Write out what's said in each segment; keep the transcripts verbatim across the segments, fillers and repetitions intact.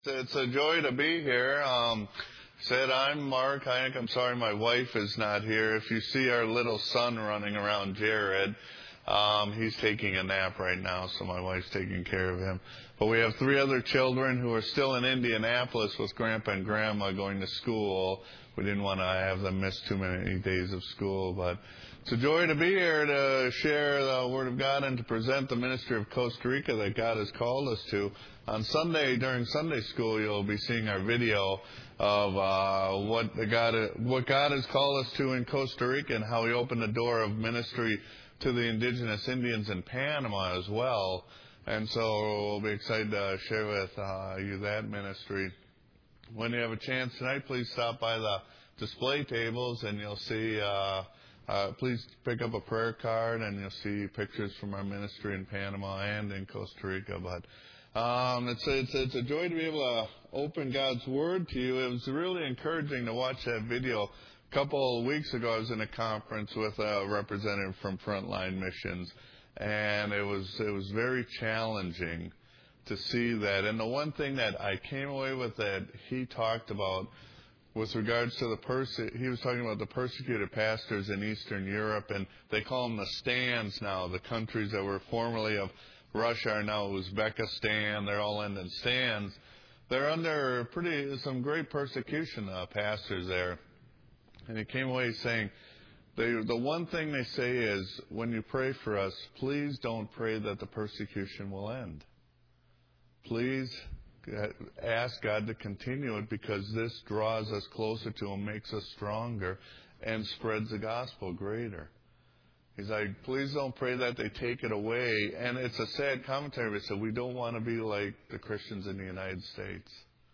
It's a joy to be here. Um, said I'm Mark Heineck. I'm sorry my wife is not here. If you see our little son running around, Jared, um, he's taking a nap right now, so my wife's taking care of him. But we have three other children who are still in Indianapolis with Grandpa and Grandma going to school. We didn't want to have them miss too many days of school, but it's a joy to be here to share the Word of God and to present the ministry of Costa Rica that God has called us to. On Sunday, during Sunday school, you'll be seeing our video of uh, what the God what God has called us to in Costa Rica and how He opened the door of ministry to the indigenous Indians in Panama as well. And so we'll be excited to share with uh, you that ministry. When you have a chance tonight, please stop by the display tables and you'll see, uh, uh, please pick up a prayer card and you'll see pictures from our ministry in Panama and in Costa Rica. But um, it's, a, it's, a, it's a joy to be able to open God's Word to you. It was really encouraging to watch that video. A couple of weeks ago, I was in a conference with a representative from Frontline Missions, and it was it was very challenging to see that. And the one thing that I came away with that he talked about with regards to the perse- he was talking about the persecuted pastors in Eastern Europe, and they call them the stands now. The countries that were formerly of Russia are now Uzbekistan. They're all ending stands. They're under pretty some great persecution, uh, pastors there. And he came away saying, they, the one thing they say is, when you pray for us, please don't pray that the persecution will end. Please ask God to continue it, because this draws us closer to Him, makes us stronger, and spreads the gospel greater. He's like, please don't pray that they take it away. And it's a sad commentary, but so we don't want to be like the Christians in the United States.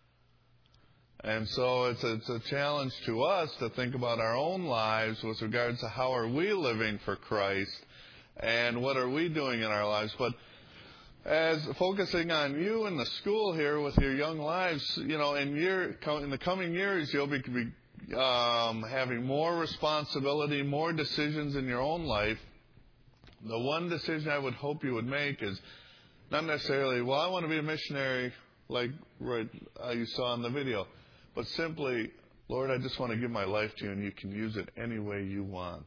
And so it's a, it's a challenge to us to think about our own lives with regards to how are we living for Christ and what are we doing in our lives. But as focusing on you in the school here with your young lives, you know, in year in the coming years, you'll be, be um, having more responsibility, more decisions in your own life. The one decision I would hope you would make is not necessarily, well, I want to be a missionary like right, uh, you saw in the video, but simply, Lord, I just want to give my life to you, and you can use it any way you want.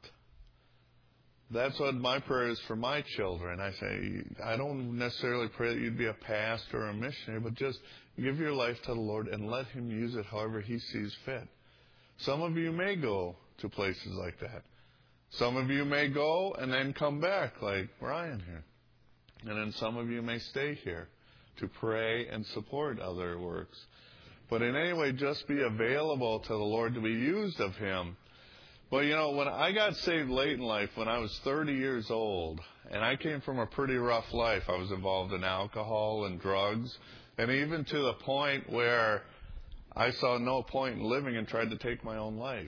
That's what my prayer is for my children. I say, I don't necessarily pray that you'd be a pastor or a missionary, but just give your life to the Lord and let Him use it however He sees fit. Some of you may go to places like that. Some of you may go and then come back, like Brian here. And then some of you may stay here to pray and support other works. But in any way, just be available to the Lord to be used of Him. But, you know, when I got saved late in life, when I was thirty years old, and I came from a pretty rough life. I was involved in alcohol and drugs, and even to the point where I saw no point in living and tried to take my own life.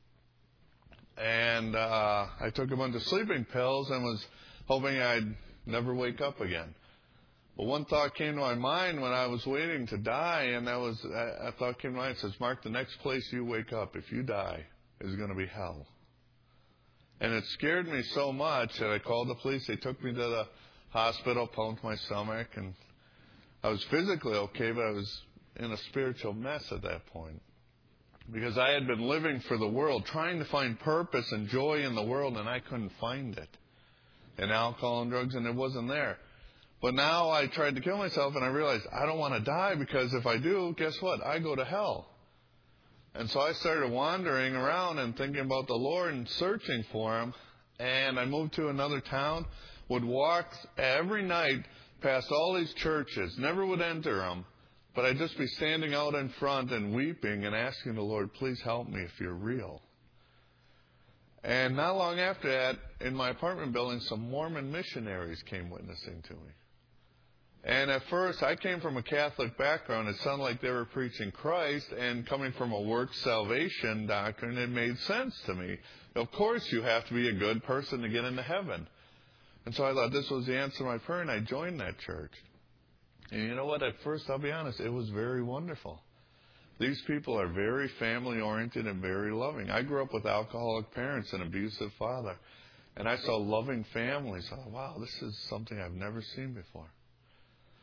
And uh, I took a bunch of sleeping pills and was hoping I'd never wake up again. But one thought came to my mind when I was waiting to die, and that was a thought came to mind. It says, Mark, the next place you wake up, if you die, is going to be hell. And it scared me so much that I called the police. They took me to the hospital, pumped my stomach, and I was physically okay, but I was in a spiritual mess at that point. Because I had been living for the world, trying to find purpose and joy in the world, and I couldn't find it. In alcohol and drugs, and it wasn't there. But now I tried to kill myself, and I realized I don't want to die, because if I do, guess what? I go to hell. And so I started wandering around and thinking about the Lord and searching for Him. And I moved to another town, would walk every night past all these churches, never would enter them, but I'd just be standing out in front and weeping and asking the Lord, please help me if you're real. And not long after that, in my apartment building, some Mormon missionaries came witnessing to me. And at first, I came from a Catholic background. It sounded like they were preaching Christ, and coming from a works salvation doctrine, it made sense to me. Of course, you have to be a good person to get into heaven. And so I thought this was the answer to my prayer, and I joined that church. And you know what? At first, I'll be honest, it was very wonderful. These people are very family-oriented and very loving. I grew up with alcoholic parents and abusive father, and I saw loving families. I thought, wow, this is something I've never seen before.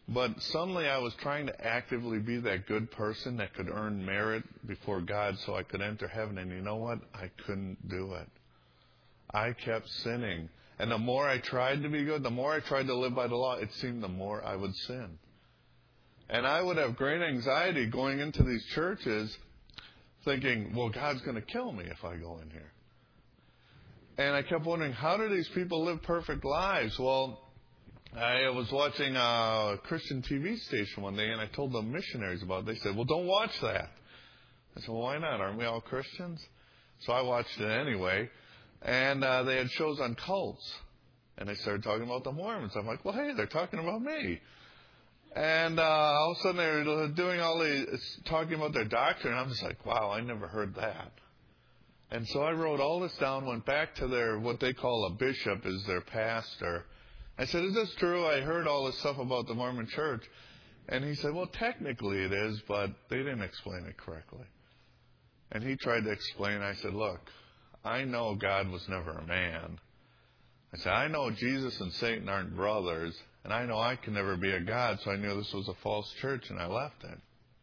But suddenly I was trying to actively be that good person that could earn merit before God so I could enter heaven. And you know what? I couldn't do it. I kept sinning. And the more I tried to be good, the more I tried to live by the law, it seemed the more I would sin. And I would have great anxiety going into these churches thinking, well, God's going to kill me if I go in here. And I kept wondering, how do these people live perfect lives? Well, I was watching a Christian T V station one day, and I told the missionaries about it. They said, well, don't watch that. I said, well, why not? Aren't we all Christians? So I watched it anyway. And uh, they had shows on cults. And they started talking about the Mormons. I'm like, well, hey, they're talking about me. And uh, all of a sudden they were doing all these, talking about their doctrine. And I'm just like, wow, I never heard that. And so I wrote all this down, went back to their, what they call a bishop is their pastor. I said, is this true? I heard all this stuff about the Mormon church. And he said, well, technically it is, but they didn't explain it correctly. And he tried to explain. I said, look, I know God was never a man. I said, I know Jesus and Satan aren't brothers, and I know I can never be a God, so I knew this was a false church, and I left it.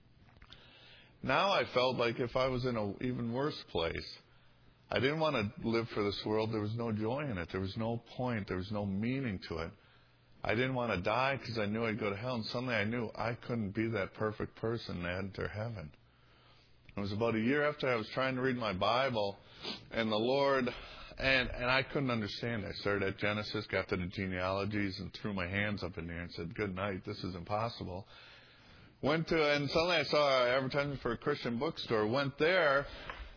Now I felt like if I was in an even worse place, I didn't want to live for this world. There was no joy in it. There was no point. There was no meaning to it. I didn't want to die because I knew I'd go to hell, and suddenly I knew I couldn't be that perfect person to enter heaven. It was about a year after I was trying to read my Bible, and the Lord, and, and I couldn't understand it. I started at Genesis, got to the genealogies, and threw my hands up in the air and said, good night, this is impossible. Went to, and suddenly I saw an advertisement for a Christian bookstore, went there,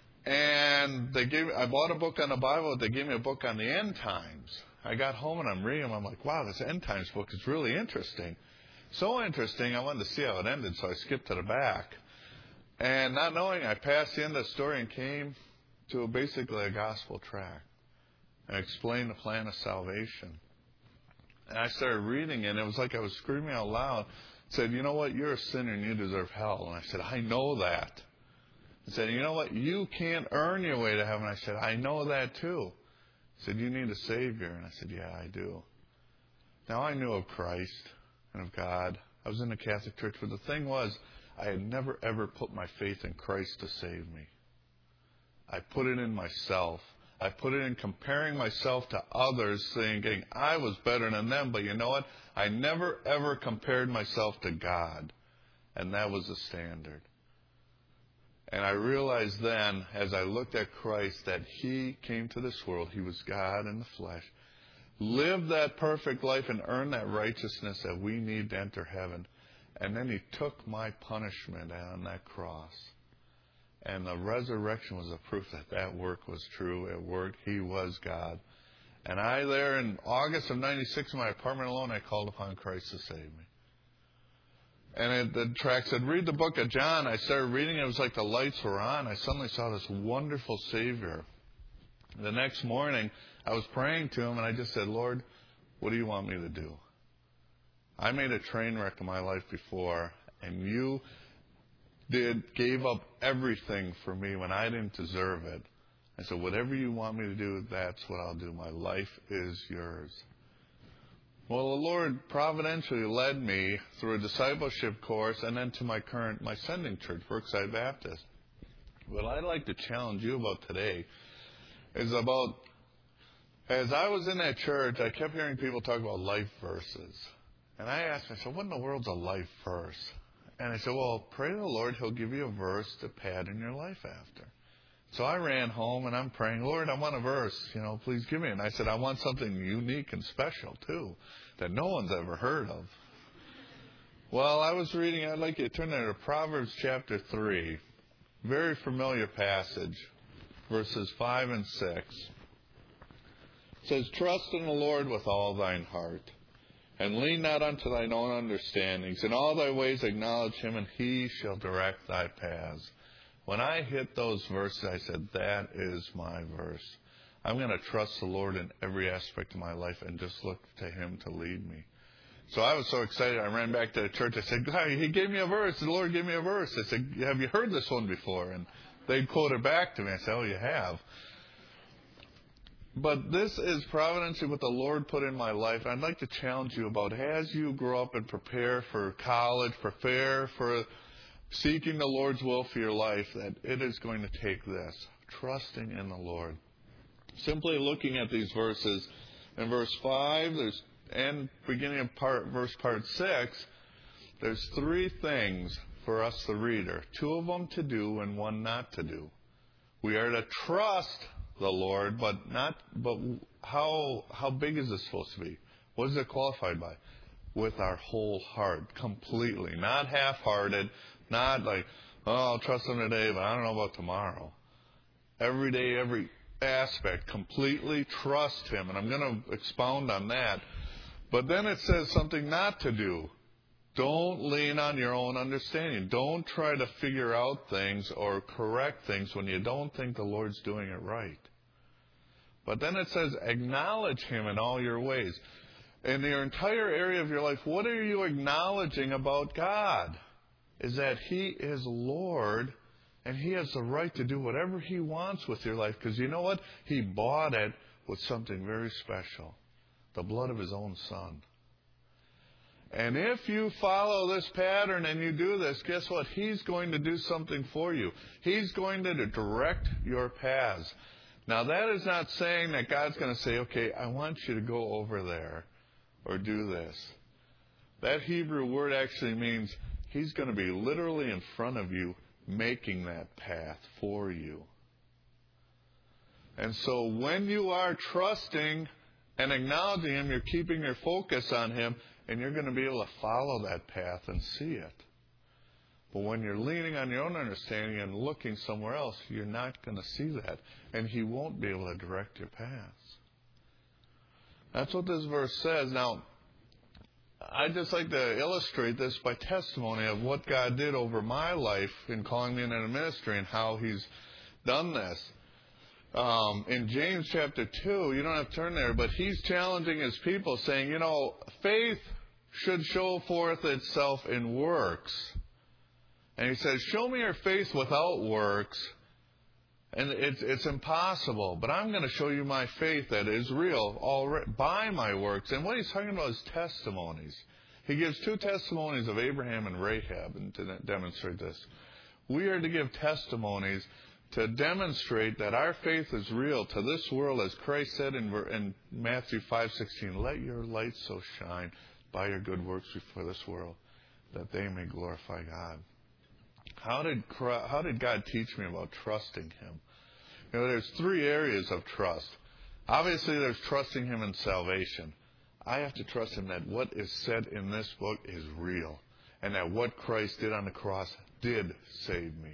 and they gave, I bought a book on the Bible, they gave me a book on the end times. I got home and I'm reading them, I'm like, wow, this end times book is really interesting. So interesting, I wanted to see how it ended, so I skipped to the back. And not knowing, I passed the end of the story and came to basically a gospel tract and explained the plan of salvation. And I started reading it, and it was like I was screaming out loud. Said, you know what, you're a sinner and you deserve hell. And I said, I know that. I said, you know what, you can't earn your way to heaven. I said, I know that too. He said, you need a Savior. And I said, yeah, I do. Now I knew of Christ and of God. I was in the Catholic Church, but the thing was, I had never, ever put my faith in Christ to save me. I put it in myself. I put it in comparing myself to others, thinking I was better than them. But you know what? I never, ever compared myself to God. And that was the standard. And I realized then, as I looked at Christ, that He came to this world. He was God in the flesh. Lived that perfect life and earned that righteousness that we need to enter heaven. And then He took my punishment on that cross. And the resurrection was a proof that that work was true. It worked. He was God. And I there in August of ninety-six in my apartment alone, I called upon Christ to save me. And it, the track said, read the book of John. I started reading it. It was like the lights were on. I suddenly saw this wonderful Savior. The next morning, I was praying to Him, and I just said, Lord, what do you want me to do? I made a train wreck of my life before, and you did gave up everything for me when I didn't deserve it. I said, whatever you want me to do, that's what I'll do. My life is yours. Well, the Lord providentially led me through a discipleship course and then to my current, my sending church, Brookside Baptist. What I'd like to challenge you about today is about, as I was in that church, I kept hearing people talk about life verses. And I asked myself, what in the world's a life verse? And I said, well, pray to the Lord, He'll give you a verse to pattern your life after. So I ran home and I'm praying, Lord, I want a verse, you know, please give me. And I said, I want something unique and special too, that no one's ever heard of. Well, I was reading, I'd like you to turn there to Proverbs chapter three. Very familiar passage, verses five and six. It says, trust in the Lord with all thine heart, and lean not unto thine own understandings. In all thy ways acknowledge Him, and He shall direct thy paths. When I hit those verses, I said, that is my verse. I'm going to trust the Lord in every aspect of my life and just look to Him to lead me. So I was so excited, I ran back to the church. I said, God, He gave me a verse. The Lord gave me a verse. I said, have you heard this one before? And they'd quote it back to me. I said, oh, you have. but this is providentially what the Lord put in my life. I'd like to challenge you about as you grow up and prepare for college, prepare for seeking the Lord's will for your life, that it is going to take this, trusting in the Lord. Simply looking at these verses, in verse five, there's and beginning of part verse part six, there's three things for us, the reader. Two of them to do and one not to do. We are to trust the Lord, but not. But how how big is this supposed to be? What is it qualified by? With our whole heart, completely, not half-hearted, not like, oh, I'll trust Him today, but I don't know about tomorrow. Every day, every aspect, completely trust Him, and I'm going to expound on that. But then it says something not to do. Don't lean on your own understanding. Don't try to figure out things or correct things when you don't think the Lord's doing it right. But then it says, acknowledge Him in all your ways. In your entire area of your life, what are you acknowledging about God? Is that He is Lord, and He has the right to do whatever He wants with your life. Because you know what? He bought it with something very special. The blood of His own Son. And if you follow this pattern and you do this, guess what? He's going to do something for you. He's going to direct your paths. Now, that is not saying that God's going to say, okay, I want you to go over there or do this. That Hebrew word actually means He's going to be literally in front of you, making that path for you. And so when you are trusting and acknowledging Him, you're keeping your focus on Him, and you're going to be able to follow that path and see it. But when you're leaning on your own understanding and looking somewhere else, you're not going to see that. And He won't be able to direct your paths. That's what this verse says. Now, I'd just like to illustrate this by testimony of what God did over my life in calling me into ministry and how He's done this. Um, in James chapter two, you don't have to turn there, but he's challenging his people saying, you know, faith should show forth itself in works. And he says, show me your faith without works, and it's, it's impossible. But I'm going to show you my faith that is real already by my works. And what he's talking about is testimonies. He gives two testimonies of Abraham and Rahab and to demonstrate this. We are to give testimonies to demonstrate that our faith is real to this world, as Christ said in, in Matthew five sixteen, let your light so shine by your good works before this world, that they may glorify God. How did how did God teach me about trusting Him? You know, there's three areas of trust. Obviously, there's trusting Him in salvation. I have to trust Him that what is said in this book is real, and that what Christ did on the cross did save me.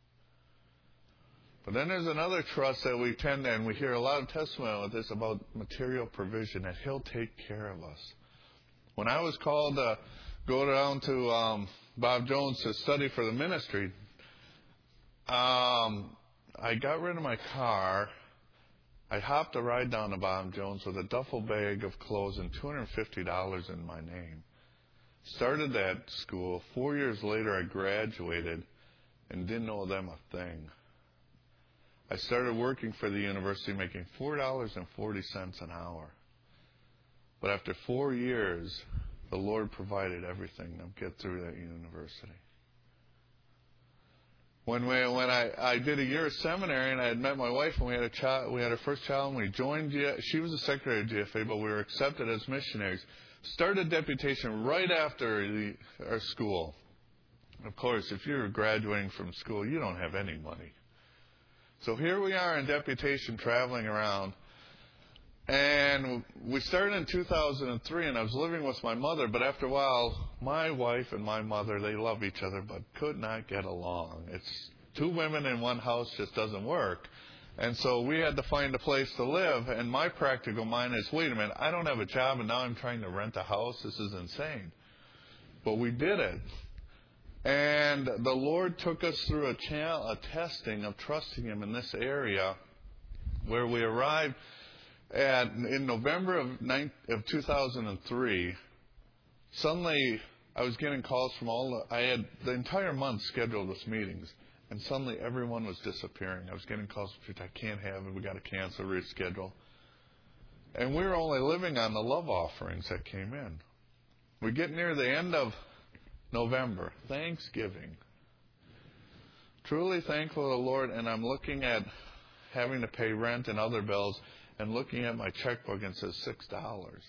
But then there's another trust that we tend to, and we hear a lot of testimony with this, about material provision, that He'll take care of us. When I was called to go down to um, Bob Jones to study for the ministry, um, I got rid of my car. I hopped a ride down to Bob Jones with a duffel bag of clothes and two hundred fifty dollars in my name. Started that school. Four years later, I graduated and didn't owe them a thing. I started working for the university making four dollars and forty cents an hour. But after four years, the Lord provided everything to get through that university. When we, when I, I did a year of seminary and I had met my wife and we had a child, we had our first child, and we joined, she was the secretary of G F A, but we were accepted as missionaries. Started deputation right after the, our school. Of course, if you're graduating from school, you don't have any money. So here we are in deputation traveling around. And we started in two thousand three, and I was living with my mother. But after a while, my wife and my mother, they love each other, but could not get along. It's two women in one house just doesn't work. And so we had to find a place to live. And my practical mind is, wait a minute, I don't have a job, and now I'm trying to rent a house. This is insane. But we did it. And the Lord took us through a, cha- a testing of trusting Him in this area, where we arrived at, in November of, nine, of two thousand three. Suddenly, I was getting calls from all the, I had the entire month scheduled with meetings, and suddenly everyone was disappearing. I was getting calls, I can't have it, we got to cancel, reschedule. And we were only living on the love offerings that came in. We get near the end of November, Thanksgiving. Truly thankful to the Lord, and I'm looking at having to pay rent and other bills, and looking at my checkbook and it says six dollars.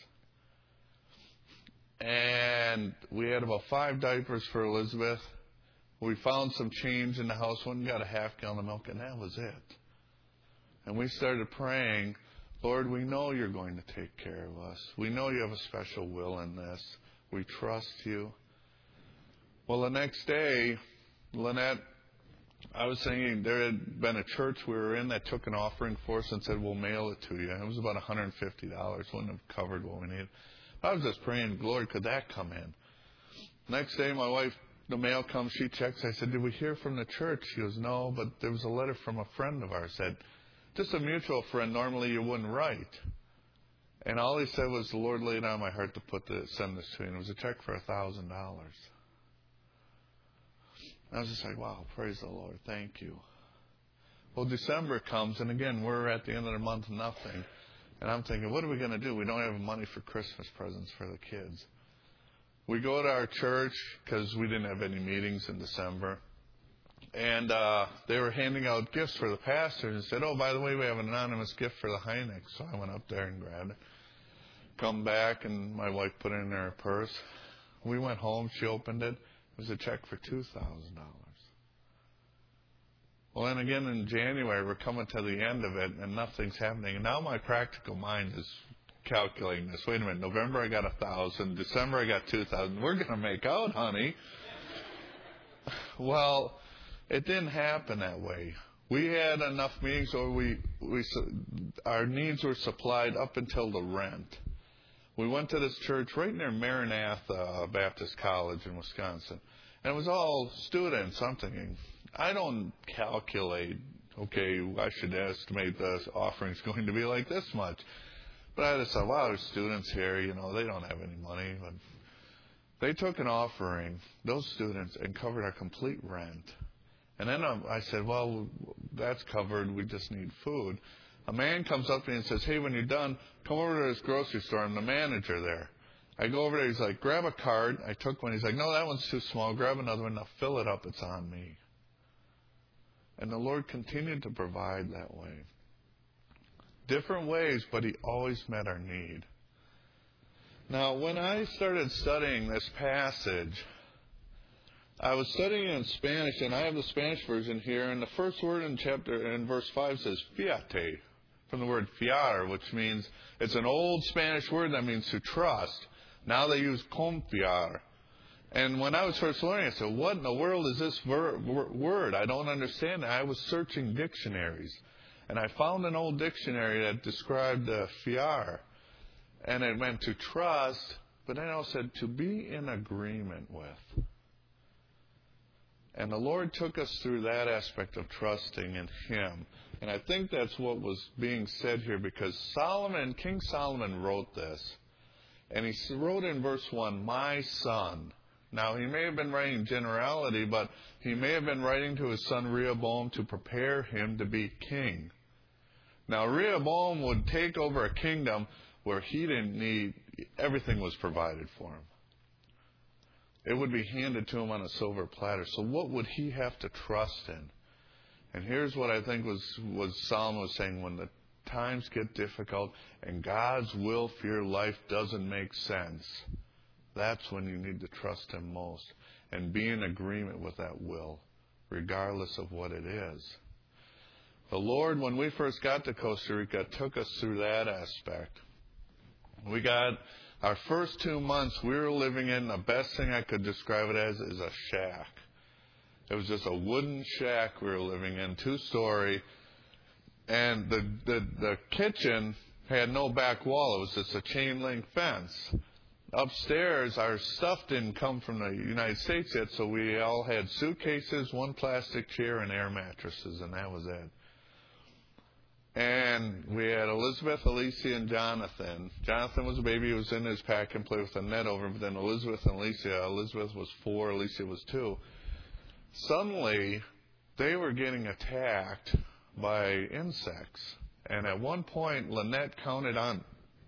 And we had about five diapers for Elizabeth. We found some change in the house, went and got a half gallon of milk, and that was it. And we started praying, Lord, we know you're going to take care of us. We know you have a special will in this. We trust you. Well, the next day, Lynette, I was thinking there had been a church we were in that took an offering for us and said, we'll mail it to you. And it was about one hundred fifty dollars. Wouldn't have covered what we needed. I was just praying, Lord, could that come in? Next day, my wife, the mail comes, she checks. I said, did we hear from the church? She goes, no, but there was a letter from a friend of ours. Said, just a mutual friend, normally you wouldn't write. And all he said was, the Lord laid on my heart to put the, send this to you. And it was a check for one thousand dollars. I was just like, wow, praise the Lord, thank you. Well, December comes, and again, we're at the end of the month, nothing. And I'm thinking, what are we going to do? We don't have money for Christmas presents for the kids. We go to our church because we didn't have any meetings in December. And uh, they were handing out gifts for the pastors and said, oh, by the way, we have an anonymous gift for the Heineck. So I went up there and grabbed it. Come back, and my wife put it in her purse. We went home. She opened it. It was a check for two thousand dollars. Well, then again in January, we're coming to the end of it, and nothing's happening. And now my practical mind is calculating this. Wait a minute. November, I got one thousand dollars. December, I got two thousand dollars. We're going to make out, honey. Well, it didn't happen that way. We had enough meetings where we, we our needs were supplied up until the rent. We went to this church right near Maranatha Baptist College in Wisconsin. And it was all students. I'm thinking, I don't calculate, okay, I should estimate the offering's going to be like this much. But I just thought, wow, there's students here, you know, they don't have any money. But they took an offering, those students, and covered our complete rent. And then I said, well, that's covered. We just need food. A man comes up to me and says, hey, when you're done, come over to this grocery store. I'm the manager there. I go over there. He's like, grab a card. I took one. He's like, no, that one's too small. Grab another one. Now fill it up. It's on me. And the Lord continued to provide that way. Different ways, but He always met our need. Now, when I started studying this passage, I was studying in Spanish, and I have the Spanish version here, and the first word in chapter in verse five says fiate, from the word fiar, which means, it's an old Spanish word that means to trust. Now they use confiar. And when I was first learning, I said, what in the world is this ver- word? I don't understand it. I was searching dictionaries, and I found an old dictionary that described uh, fiar, and it meant to trust, but then it also said to be in agreement with. And the Lord took us through that aspect of trusting in Him. And I think that's what was being said here, because Solomon, King Solomon wrote this. And he wrote in verse one, my son. Now, he may have been writing generality, but he may have been writing to his son Rehoboam to prepare him to be king. Now, Rehoboam would take over a kingdom where he didn't need, everything was provided for him. It would be handed to him on a silver platter. So what would he have to trust in? And here's what I think was, was Solomon was saying, when the times get difficult and God's will for your life doesn't make sense, that's when you need to trust Him most and be in agreement with that will, regardless of what it is. The Lord, when we first got to Costa Rica, took us through that aspect. We got our first two months we were living in, the best thing I could describe it as is a shack. It was just a wooden shack we were living in, two-story. And the, the, the kitchen had no back wall. It was just a chain-link fence. Upstairs, our stuff didn't come from the United States yet, so we all had suitcases, one plastic chair, and air mattresses, and that was it. And we had Elizabeth, Alicia, and Jonathan. Jonathan was a baby. He was in his pack and played with a net over. But then Elizabeth and Alicia, Elizabeth was four, Alicia was two. Suddenly, they were getting attacked by insects. And at one point, Lynette counted on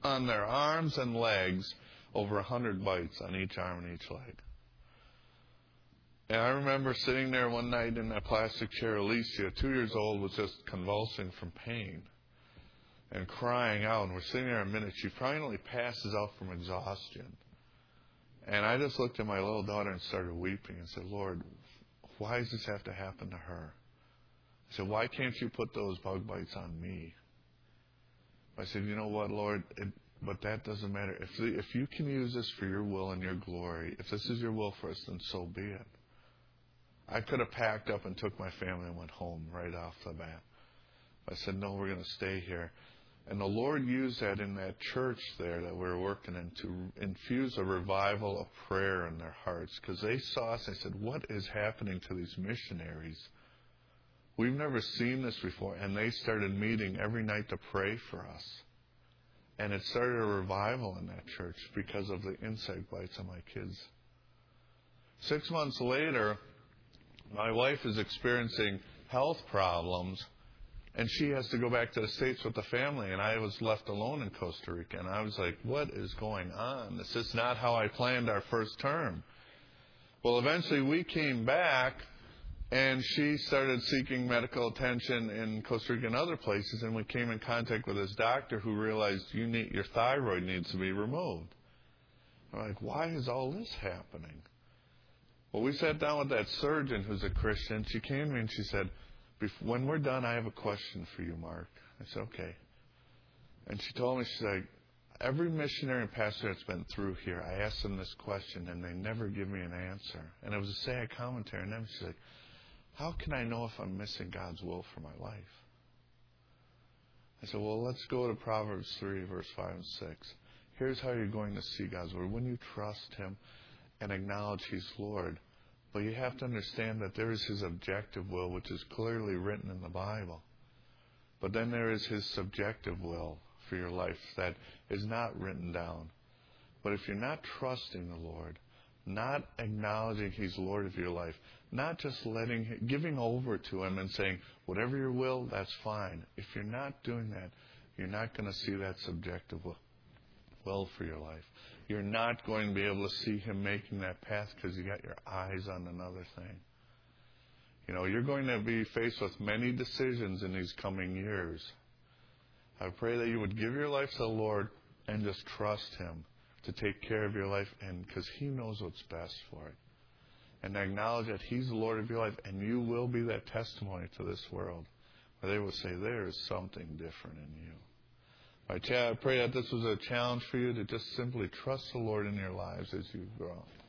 on their arms and legs, over a hundred bites on each arm and each leg. And I remember sitting there one night in that plastic chair. Alicia, two years old, was just convulsing from pain and crying out. And we're sitting there a minute. She finally passes out from exhaustion. And I just looked at my little daughter and started weeping and said, Lord, why does this have to happen to her? I said, why can't you put those bug bites on me? I said, you know what, Lord, it, but that doesn't matter. If the, if you can use this for your will and your glory, if this is your will for us, then so be it. I could have packed up and took my family and went home right off the bat. I said, no, we're going to stay here. And the Lord used that in that church there that we were working in to infuse a revival of prayer in their hearts. Because they saw us and they said, what is happening to these missionaries? We've never seen this before. And they started meeting every night to pray for us. And it started a revival in that church because of the insect bites on my kids. Six months later, my wife is experiencing health problems, and she has to go back to the States with the family, and I was left alone in Costa Rica. And I was like, what is going on? This is not how I planned our first term. Well, eventually we came back, and she started seeking medical attention in Costa Rica and other places, and we came in contact with this doctor who realized you need, your thyroid needs to be removed. I'm like, why is all this happening? Well, we sat down with that surgeon who's a Christian. She came to me and she said, when we're done, I have a question for you, Mark. I said, okay. And she told me, she's like, every missionary and pastor that's been through here, I asked them this question, and they never give me an answer. And it was a sad commentary. And then she's like, how can I know if I'm missing God's will for my life? I said, well, let's go to Proverbs three, verse five and six. Here's how you're going to see God's word. When you trust Him and acknowledge He's Lord. But you have to understand that there is His objective will, which is clearly written in the Bible. But then there is His subjective will for your life that is not written down. But if you're not trusting the Lord, not acknowledging He's Lord of your life, not just letting Him, giving over to Him and saying, whatever your will, that's fine. If you're not doing that, you're not going to see that subjective will, will for your life. You're not going to be able to see Him making that path because you got your eyes on another thing. You know, you're going to be faced with many decisions in these coming years. I pray that you would give your life to the Lord and just trust Him to take care of your life, and because He knows what's best for it. And acknowledge that He's the Lord of your life, and you will be that testimony to this world where they will say, there is something different in you. I pray that this was a challenge for you to just simply trust the Lord in your lives as you grow.